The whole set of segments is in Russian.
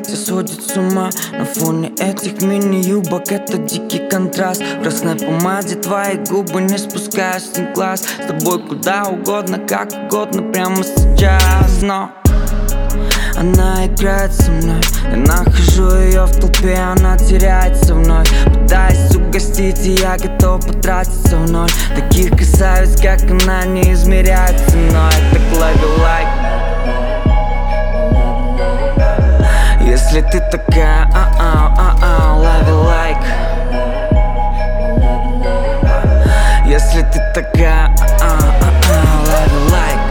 Катя сводит с ума на фоне этих мини-юбок. Это дикий контраст. В красной помаде твои губы, не спуская с них глаз. С тобой куда угодно, как угодно, прямо сейчас. Но она играет со мной, я нахожу ее в толпе, она теряется вновь. Пытаясь угостить, и я готов потратиться в ноль. Таких красавиц, как она, не измеряют ценой. Так love you like. Если ты такая, love you like. Если ты такая, love you like.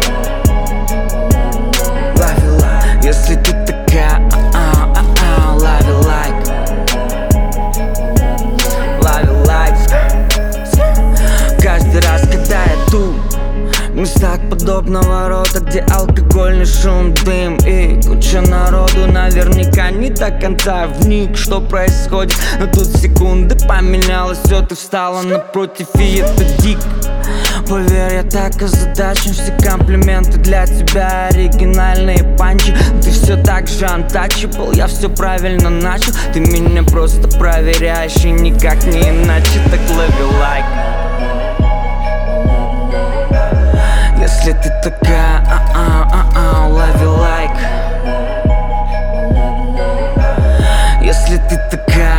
Love you like. Если ты такая, love you like. Love you like. Каждый раз, когда я тут в местах подобного рода, где алкогольный шум, дым и куча народу, наверняка не до конца вник, что происходит. Но тут секунды поменялось, все, ты встала напротив, и это дико. Поверь, я так озадачен, все комплименты для тебя, оригинальные панчи. Ты все так же untouchable, я все правильно начал. Ты меня просто проверяешь, и никак не иначе. Так love you like. Если ты такая, love you like. Если ты такая,